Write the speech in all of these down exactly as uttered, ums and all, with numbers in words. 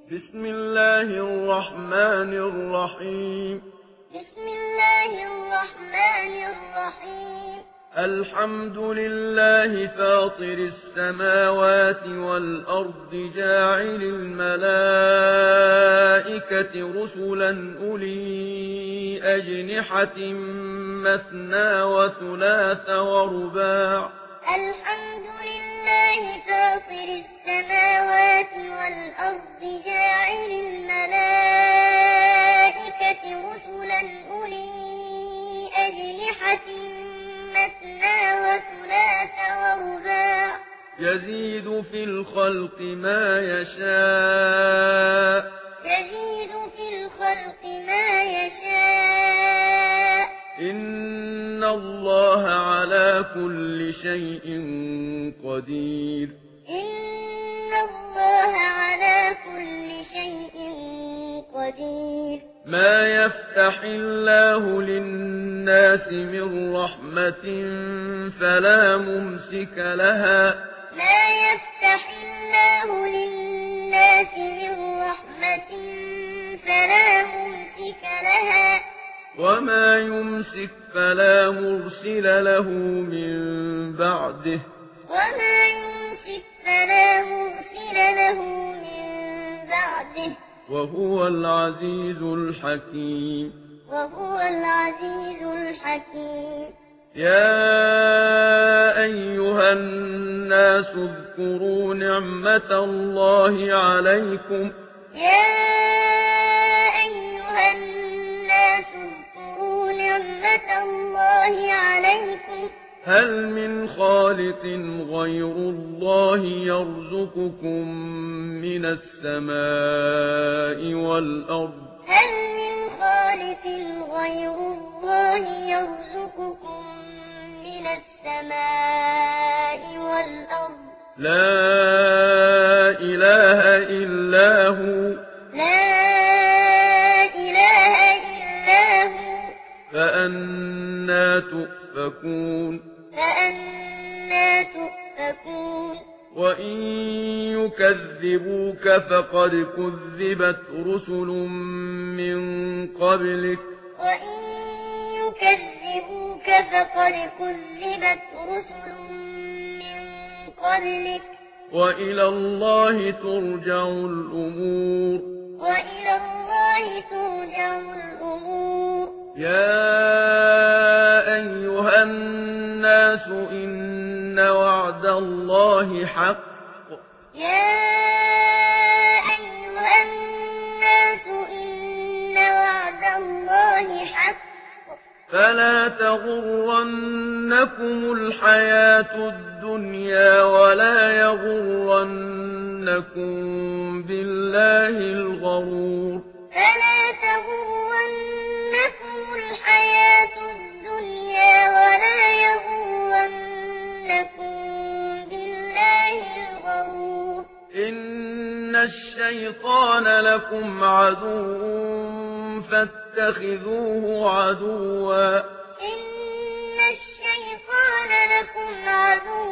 بسم الله الرحمن الرحيم بسم الله الرحمن الرحيم الحمد لله فاطر السماوات والأرض جاعل الملائكة رسلا أولي أجنحة مثنى وثلاث ورباع الحمد لله فاطر السماوات والأرض جاعل الملائكة رسلا أولي أجنحة مثنى وثلاث ورباع يزيد في الخلق ما يشاء يزيد في الخلق ما يشاء إن الله على كل شيء قدير إن الله على كل شيء قدير ما يفتح الله للناس من رحمة فلا ممسك لها ما يفتح الله للناس من رحمة فلا ممسك لها وما يمسك فلا مرسل له من بعده وما يمسك فلا مرسل له من بعده وهو العزيز الحكيم وهو العزيز الحكيم يا أيها الناس اذكروا نعمة الله عليكم يا أيها الناس اذكروا نعمة الله عليكم هل من خالق غير الله يرزقكم من السماء والأرض هل من خالق غير الله يرزقكم من السماء والأرض لا إله إلا هو لا إله إلا هو فأنى تؤفكون فأنى تؤفكون وإن يكذبوك فقد كذبت رسل من قبلك وإن يكذبوك فقد كذبت رسل من قبلك وإلى الله ترجع الأمور وإلى الله ترجع الأمور يا أيها الناس إن وعد الله حق يا أيها الناس إن وعد الله حق فلا تغرنكم الحياة الدنيا ولا يغرنكم بالله الغرور فلا تغرنكم الحياة الدنيا ولا يغرنكم بالله الغرور إن الشيطان لكم عدو فاتخذوه عدوا إن الشيطان لكم عدو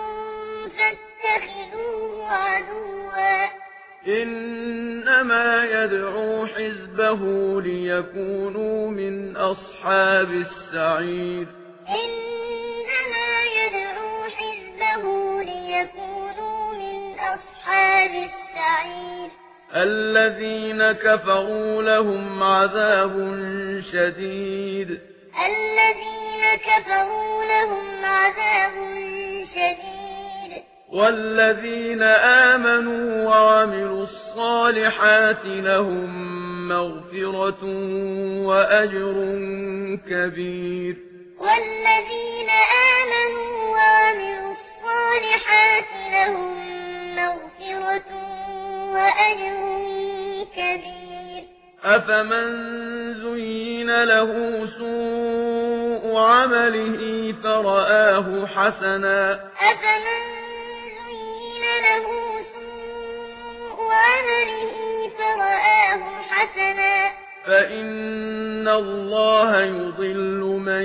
فاتخذوه عدوا إنما يدعو حزبه ليكونوا من أصحاب السعير إنما يدعو حزبه ليكونوا من أصحاب السعير الذين كفروا لهم عذاب شديد الذين كفروا لهم عذاب شديد والذين آمنوا وعملوا الصالحات لهم مغفرة وأجر كبير والذين آمنوا وعملوا الصالحات لهم مغفرة وأجر كبير أفمن زين له سوء عمله فرآه حسنا أفمن زين له سوء عمله فرآه حسنا فإن الله يضل من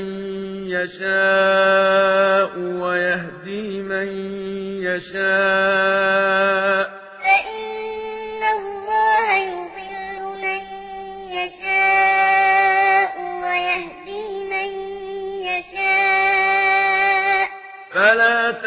يشاء ويهدي من يشاء فإن الله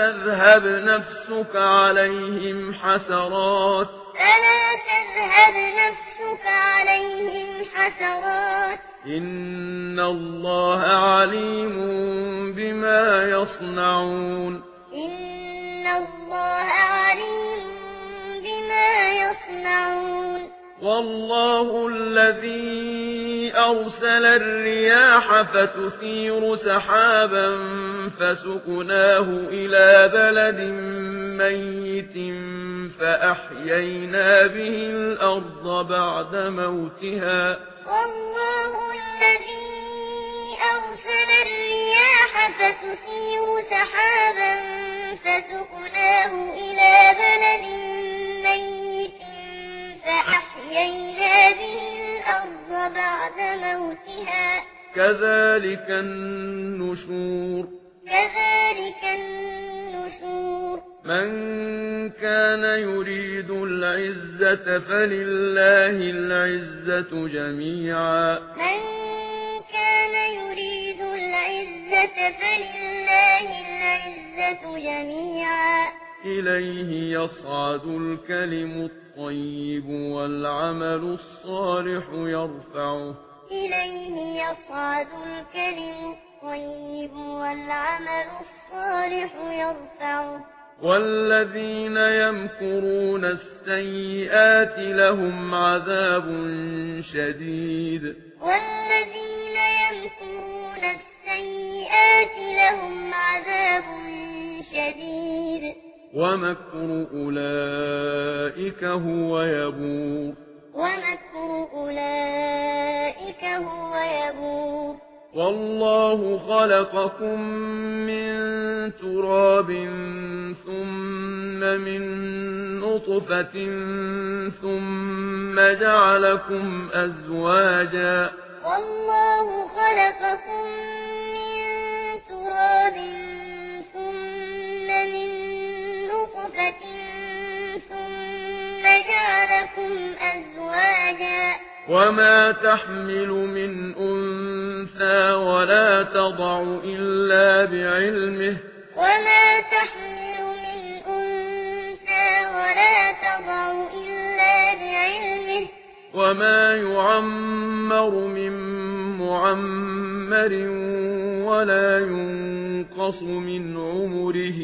تذهب نفسك عليهم حسرات فلا تذهب نفسك عليهم حسرات إن الله عليم بما يصنعون إن الله عليم بما يصنعون والله الذي أرسل الرياح فتثير سحابا فسقناه إلى بلد ميت فأحيينا به الأرض بعد موتها والله الذي أرسل الرياح فتثير سحابا فسقناه إلى بلد ميت فأحيينا به الأرض بعد موتها كذلك النشور كذلك النشور من كان يريد العزة فلله العزة جميعا من كان يريد العزة فلله العزة جميعا إليه يصعد الكلم الطيب والعمل الصالح يرفعه إليه يصعد الكلم الطيب والعمل الصالح يرفعه والذين يمكرون السيئات لهم عذاب شديد والذين يمكرون السيئات لهم عذاب شديد ومكر أولئك هو يبور ومكر أولئك هو يبور والله خلقكم من تراب ثم من نطفة ثم جعلكم أزواجا والله خلقكم من تراب ثم من نطفة ثم جعلكم أزواجا وما تحمل من أنثى ولا تضع إلا بعلمه وما تحمل من أنثى ولا تضع إلا بعلمه وما يعمر من معمر ولا ينقص من عمره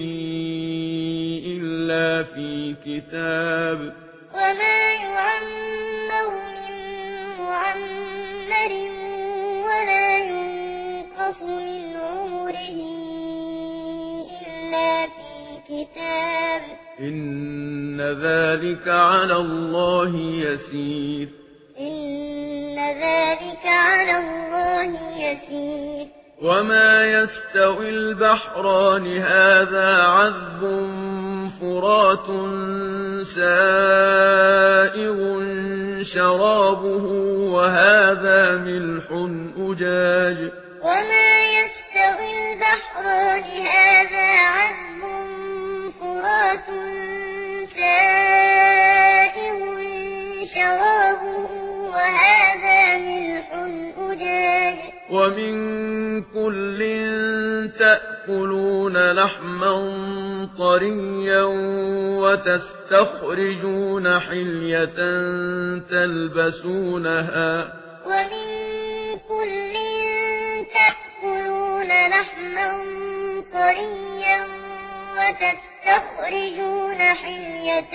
إلا في كتاب وما يعمر من معمر ولا ينقص من عمره إلا في كتاب إن ذلك على الله يسير إن ذلك على الله يسير وما يستوي البحران هذا عذب فرات سائغ شرابه وهذا ملح أجاج وما يستوي البحران هذا عذب فرات سائغ شرابه وهذا ملح أجاج ومن كل تأكلون لحما طريا وتستخرجون حلية تلبسونها ومن كل تأكلون لحما طريا وتستخرجون حلية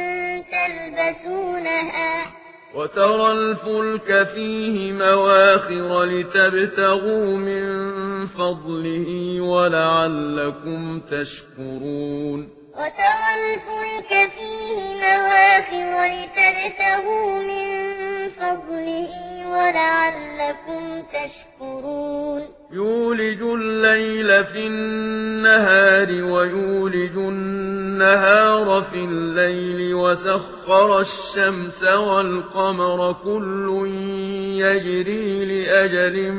تلبسونها وترى الفلك فيه مواخر لتبتغوا من فضله ولعلكم تشكرون وترى الفلك فيه مواخر لتبتغوا من فضله ولعلكم تشكرون يولج الليل في النهار ويولج النهار في الليل وسخر الشمس والقمر كل يجري لأجل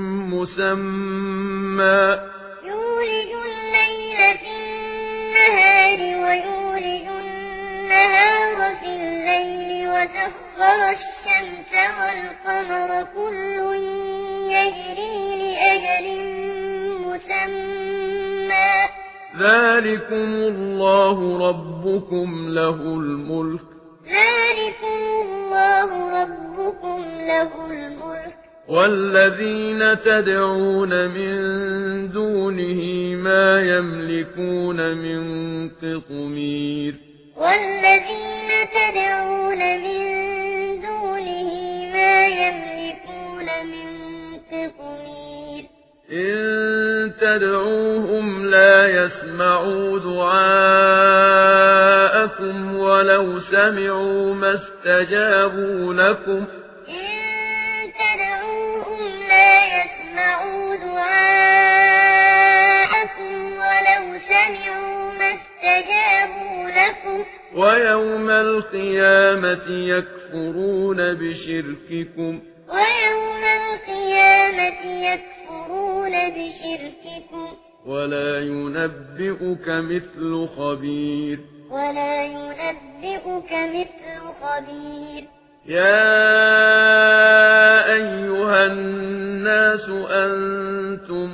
مسمى يولج الليل في النهار ويولج النهار في الليل وسخر الشمس والقمر كل يجري لأجل مسمى ذلكم الله ربكم له الملك ذلكم الله ربكم له الملك والذين تدعون من دونه ما يملكون من قطمير والذين تدعون من دونه ما يملكون من قطمير إن تدعوهم لا يسمعوا دعاءكم ولو سمعوا ما استجابوا لكم إن تدعوهم لا يسمعوا دعاءكم ولو سمعوا ما استجابوا لكم ويوم القيامة يكفرون بشرككم ويوم القيامة يكفرون بشرككم ولا ينبئك مثل خبير ولا ينبئك مثل خبير يا أيها الناس أنتم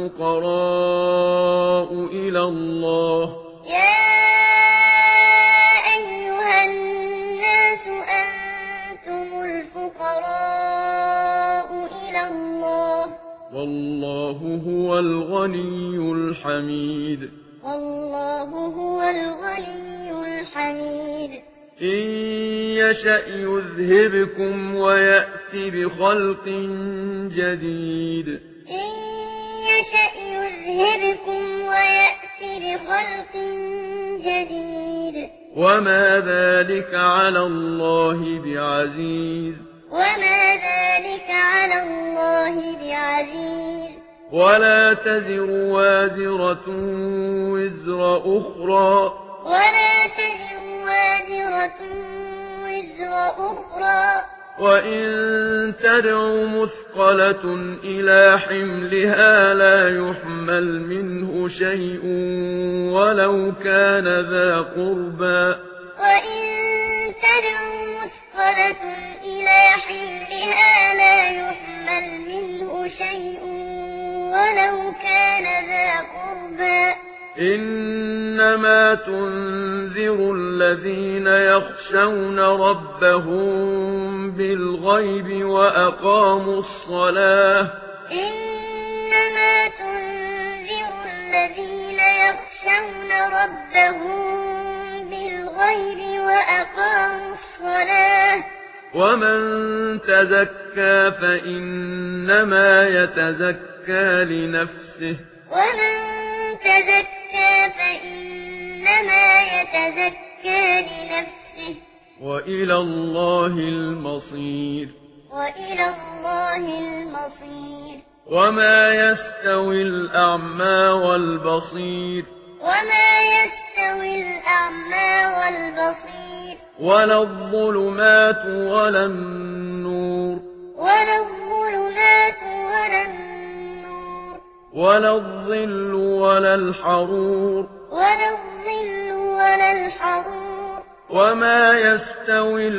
الفقراء إلى الله يا أيها الناس أنتم الفقراء إلى الله والله هو الغني الحميد والله هو الغني الحميد إن يشأ يذهبكم ويأتي بخلق جديد إن يشأ يذهبكم ويأتي بخلق جديد وما ذلك على الله بعزيز وما ذلك على الله بعزيز ولا تزر وازرة وزر أخرى ولا تزر وازرة وزر أخرى وإن تدع مثقلة إلى حملها لا يحمل منه شيء ولو كان ذا قربى وإن تدع مثقلة إلى حملها لا يحمل منه شيء ولو كان ذا قربى إنما تنذر الذين يخشون ربهم بالغيب وأقاموا الصلاة إنما تنذر الذين يخشون ربهم بالغيب وأقاموا الصلاة ومن تزكى فإنما يتزكى لنفسه ومن تزكى فإنما يتزكى لنفسه وإلى الله المصير وإلى الله المصير وما يستوي الأعمى والبصير وما يستوي الأعمى والبصير ولا الظلمات ولا النور ولا الظلمات ولا النور ولا الظل ولا الحرور ولا الظل ولا الحرور وما يستوي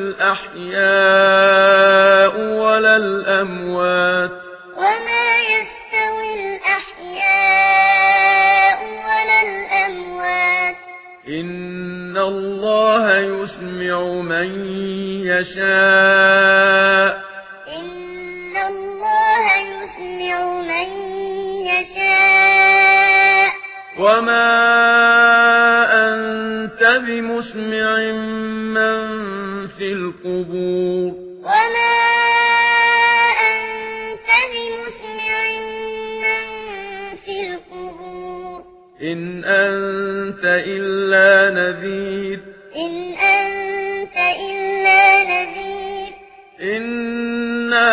الأحياء ولا الأموات وما يستوي الأحياء ولا الأموات إن الله يسمع من يشاء إن الله يسمع من يشاء وما أنت بمسمع من في القبور وما أنت بمسمع من في القبور إن أنت إلا نذير إن أنت إلا نذير إنا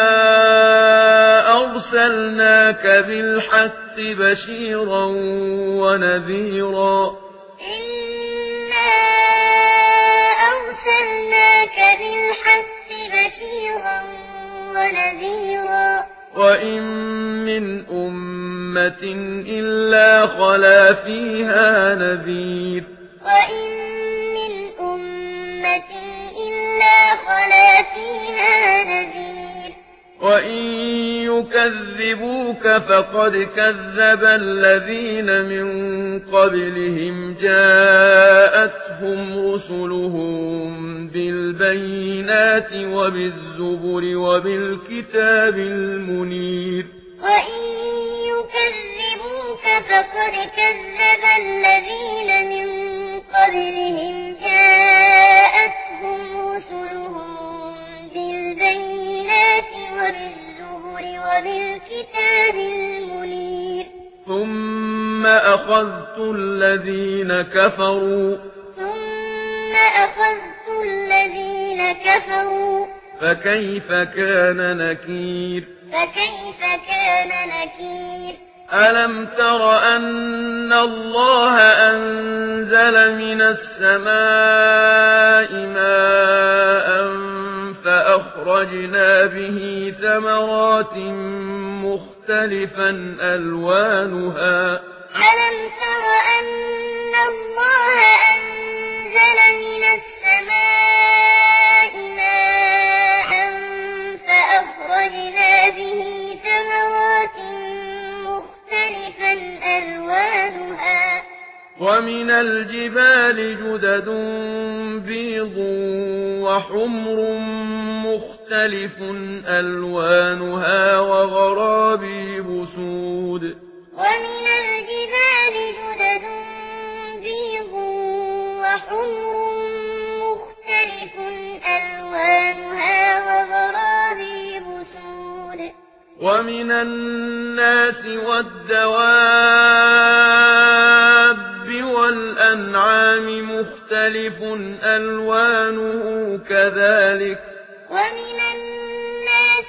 أرسلناك بالحق بشيرا ونذيرا إنا أرسلناك بالحق بشيرا ونذيرا وإن من أمة إلا خلا فيها نذير وإن من أمة إلا خلا فيها نذير وإن يكذبوك فقد كذب الذين من قبلهم جاءتهم رسلهم بالبينات وبالزبر وبالكتاب المنير وإن يكذبوك فقد كذب الذين من قبلهم جاءتهم رسلهم بالبينات وبالزبر وبالكتاب المنير ثم أخذت الذين كفروا ثم أخذت الذين كفروا فكيف كان نكير فكيف كان نكير ألم تر أن الله أنزل من السماء ماء فأخرجنا به ثمرات مختلفا ألوانها ألم تر أن الله أنزل من السماء ماء فأخرجنا به ثمرات مختلفا ألوانها ومن الجبال جدد بيض وحمر مختلف ألوانها وغرابيب سود ومن الجبال جدد بيض وحمر مختلف ألوانها وغرابيب سود ومن الناس والدواب والأنعام مختلف ألوانه كذلك ومن الناس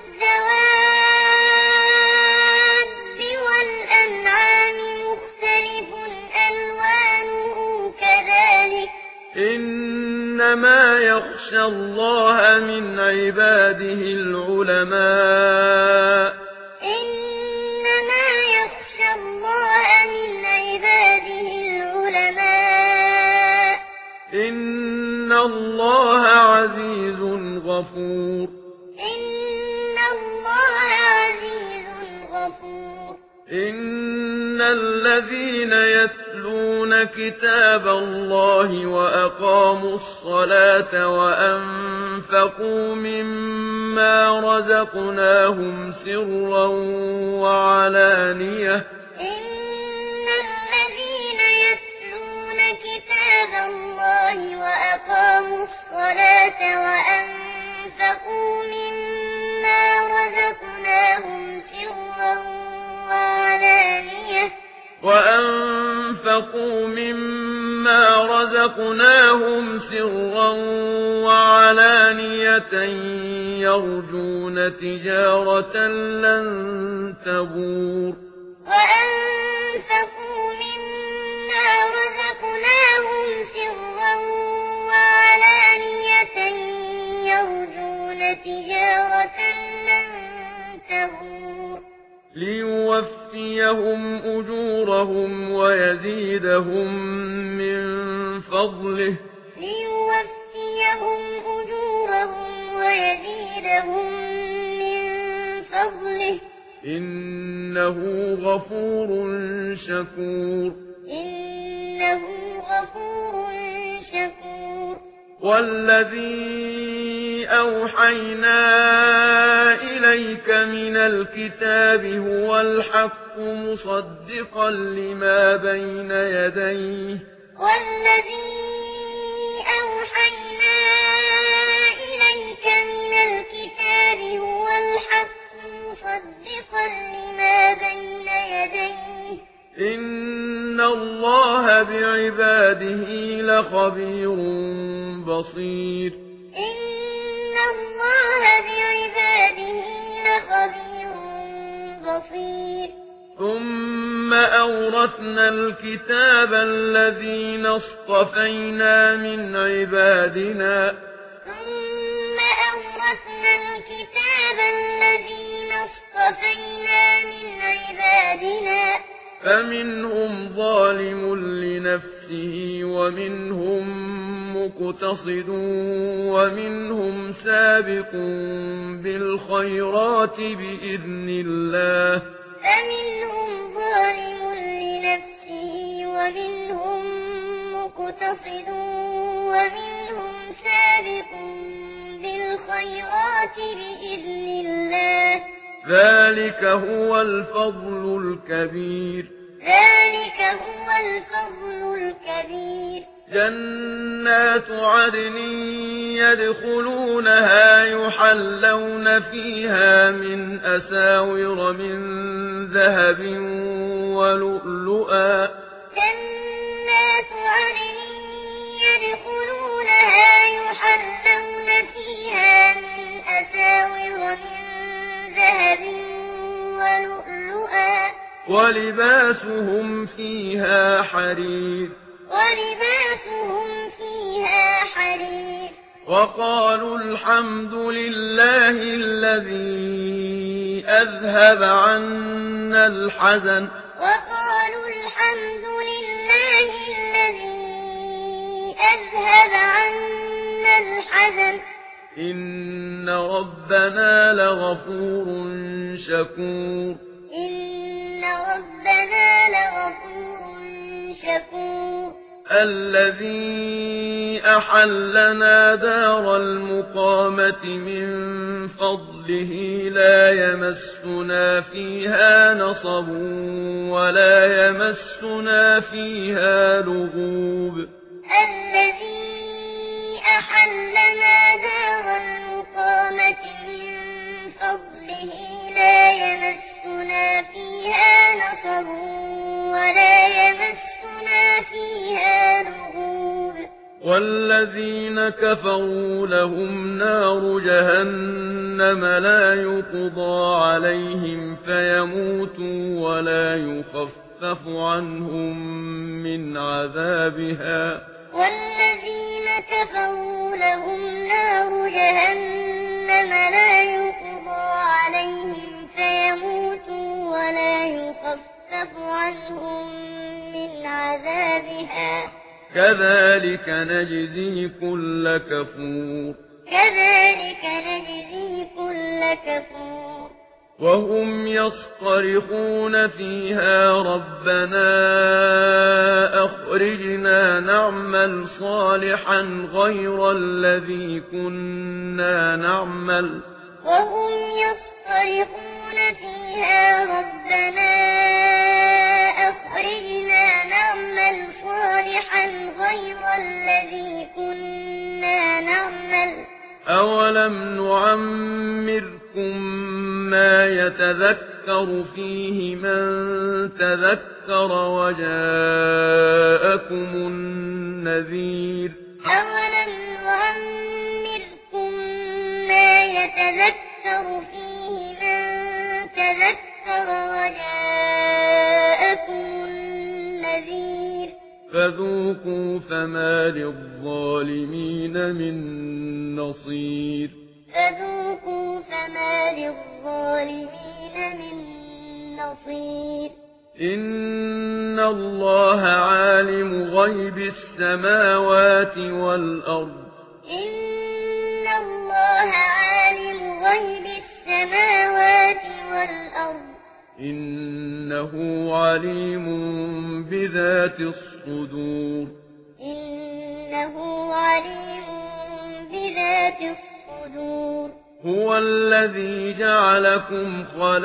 والدواب والأنعام مختلف ألوانه كذلك إنما يخشى الله من عباده العلماء إنما يخشى الله من عباده العلماء إن الله عزيز غفور إن الله عزيز غفور إن الذين يتلون كتاب الله وأقاموا الصلاة وأنفقوا مما رزقناهم سرا وعلانية إن الذين يتلون كتاب الله وأقاموا الصلاة وأنفقوا مما رزقناهم سرا وعلانية وأنفقوا مما رزقناهم سرا وعلانية يرجون تجارة لن تبور وأنفقوا مما رزقناهم سرا وعلانية يرجون تجارة لن تبور ليوفيهم أجورهم ويزيدهم من فضله ليوفيهم أجورهم ويزيدهم من فضله إنه غفور شكور إنه غفور شكور والذي أوحينا إليك من الكتاب هو الحق مصدقا لما بين يديه والذي أوحينا إليك من الكتاب هو الحق مصدقا لما بين يديه إن الله بعباده لخبير بصير إن الله بعباده لخبير بصير ثم أورثنا الكتاب الذين اصطفينا من عبادنا ثم أورثنا الكتاب الذين اصطفينا من عبادنا فمنهم ظالم لنفسه ومنهم مقتصد ومنهم سابق بالخيرات بإذن الله فمنهم ظالم لنفسه ومنهم مقتصد ومنهم سابق بالخيرات بإذن الله ذلك هو الفضل الكبير ذلك هو الفضل الكبير جنات عدن يدخلونها يحلون فيها من أساور من ذهب ولؤلؤا جنات عدن يدخلونها يحلون فيها من أساور من ذهب ولؤلؤا ولباسهم فيها حرير ولباسهم فيها حرير وقالوا الحمد لله الذي أذهب عنا الحزن وقالوا الحمد لله الذي أذهب عنا الحزن إن ربنا لغفور شكور إن ربنا لغفور شكور الذي أحلنا دار المقامة من فضله لا يمسنا فيها نصب ولا يمسنا فيها لغوب الذي أحلنا دار المقامة من فضله لا يمسنا فيها نصب ولا يمسنا فيها لغوب والذين كفروا لهم نار جهنم لا يقضى عليهم فيموتوا ولا يخفف عنهم من عذابها والذين كفروا لهم نار جهنم لا يقضى عليهم فيموتوا ولا يخفف عنهم من عذابها كذلك نجزي كل كفور كذلك نجزي كل كفور وهم يصطرخون فيها ربنا أخرجنا نعمل صالحا غير الذي كنا نعمل وهم يصطرخون فيها ربنا أخرجنا نعمل صالحا غير الذي كنا نعمل أولم نعمركم ما يتذكر فيه من تذكر وجاءكم النذير أولم نعمركم ما يتذكر فيه من تذكر وجاءكم النذير فذوقوا فما للظالمين من نصير فذوقوا فما للظالمين من نصير إن الله عالم غيب السماوات والأرض إن الله عالم غيب السماوات والأرض إنه عليم بذات الصدور إنه عليم بذات الصدور هو الذي جعلكم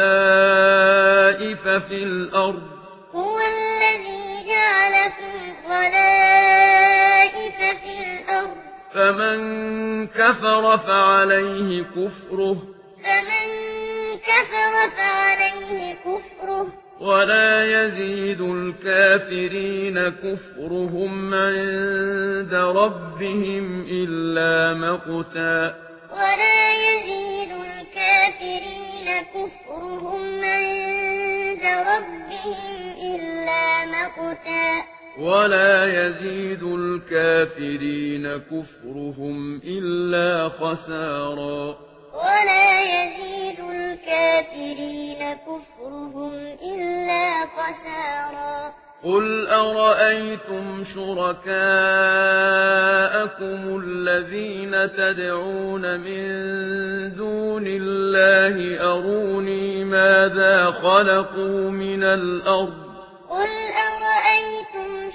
خلائف في الأرض هو الذي جعلكم خلائف في الأرض فمن كفر فعليه كفره فمن كفر فعليه كفره ولا يزيد الكافرين كفرهم عند ربهم إلا مقتا ولا يزيد الكافرين كفرهم عند ربهم إلا مقتا ولا يزيد الكافرين كفرهم إلا خسارا ولا يزيد الكافرين كفرهم إلا خسارا قل أرأيتم شركاءكم الذين تدعون من دون الله أروني ماذا خلقوا من الأرض قل أرأيتم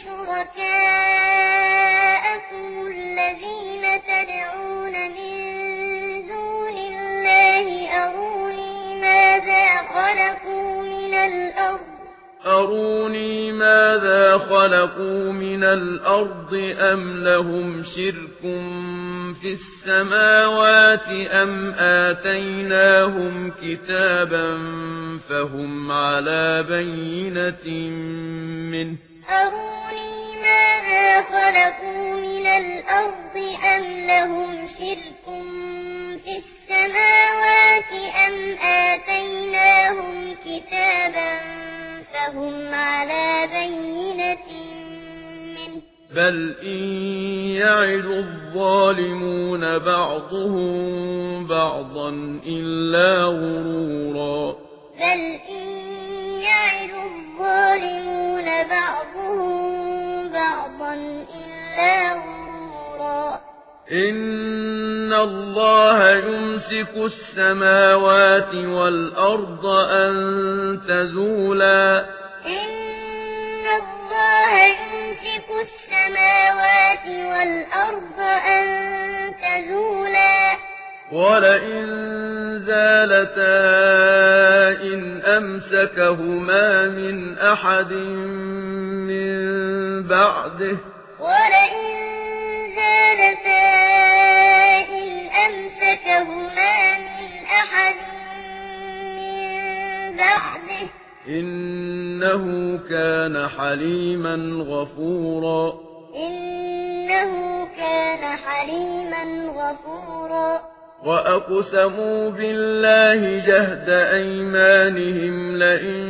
شركاءكم الذين تدعون من دون الله أروني ماذا خلقوا من الأرض أروني ماذا خلقوا من الأرض أم لهم شرك في السماوات أم آتيناهم كتابا فهم على بينة منه أروني ماذا خلقوا من الأرض أم لهم شرك في السماوات أم آتيناهم كتابا فهم على بينة منه بل إن يعد الظالمون بعضهم بعضا إلا غرورا بل إن يعد الظالمون بعضهم بعضا إلا غرورا إن الله يمسك السماوات والأرض أن تزولا إن الله يمسك السماوات والأرض أن تزولا ولئن زالتا إن أمسكهما من أحد من بعده ولئن زالتا إن أمسكهما من أحد من بعده إنه كان حليما غفورا إنه كان حليما غفورا وأقسموا بالله جهد أيمانهم لئن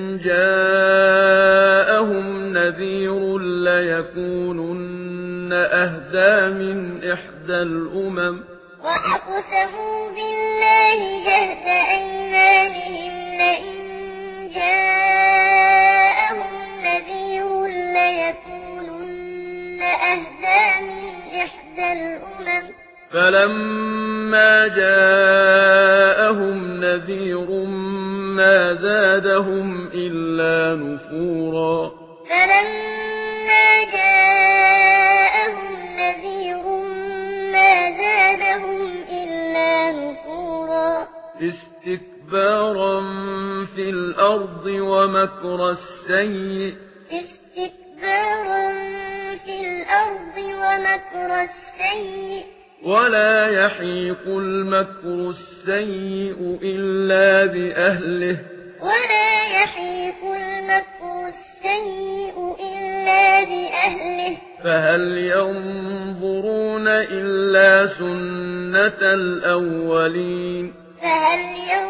جاءهم نذير ليكونن أهدى من إحدى الأمم وأقسموا بالله جهد أيمانهم لئن جاءهم نذير ليكونن أهدى من إحدى الأمم فلما جاءهم نذير ما زادهم إلا نفورا فلما جاءهم نذير ما زادهم إلا نفورا استكبارا في الأرض ومكر السيء استكبارا في الأرض ومكر السيء ولا يحيق المكر السيء إلا بأهله ولا يحيق المكر السيء إلا بأهله فهل ينظرون إلا سنة الأولين فهل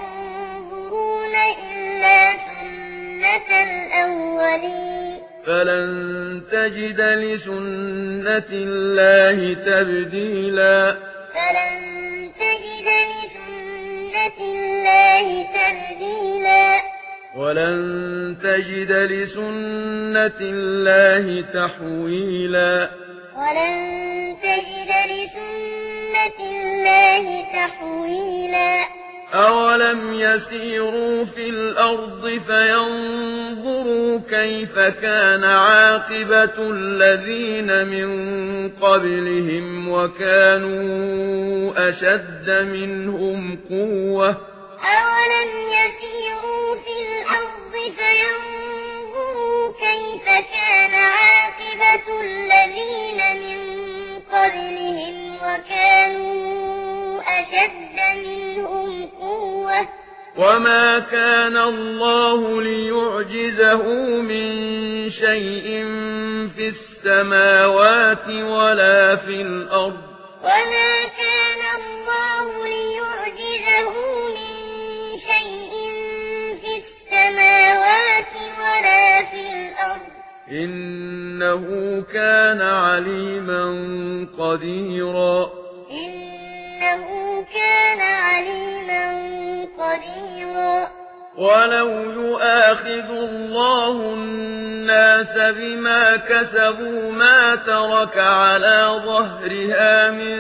ينظرون إلا سنة الأولين فلن تجد لسنة الله تبديلا فلن تجد لسنة الله تبديلا ولن تجد لسنة الله تحويلا ولن تجد لسنة الله تحويلا أولم يسيروا في الأرض فينظروا كيف كان عاقبة الذين من قبلهم وكانوا أشد منهم قوة أولم يسيروا في الأرض فينظروا كيف كان عاقبة الذين من قبلهم وكانوا أشد منهم قوة وما كان الله ليعجزه من شيء في السماوات ولا في الأرض وما كان الله ليعجزه من شيء في السماوات ولا في الأرض إنه كان عليما قديرا إنه كان عليما قديرا ولو يؤاخذ الله الناس بما كسبوا ما ترك على ظهرها من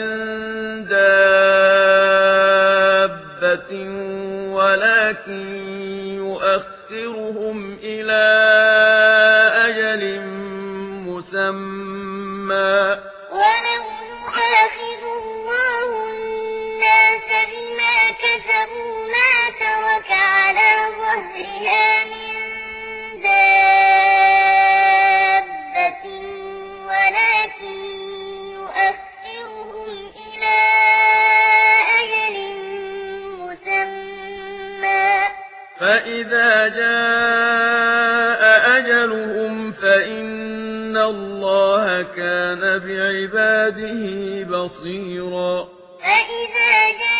دابة ولكن يؤخرهم إلى أجل مسمى ولو يؤاخذ الله الناس بما كسبوا ما ترك على ظهرها من دابة ولكن يؤخرهم إلى أجل مسمى فإذا جاء أجلهم فإن الله كان بعباده بصيرا فإذا جاء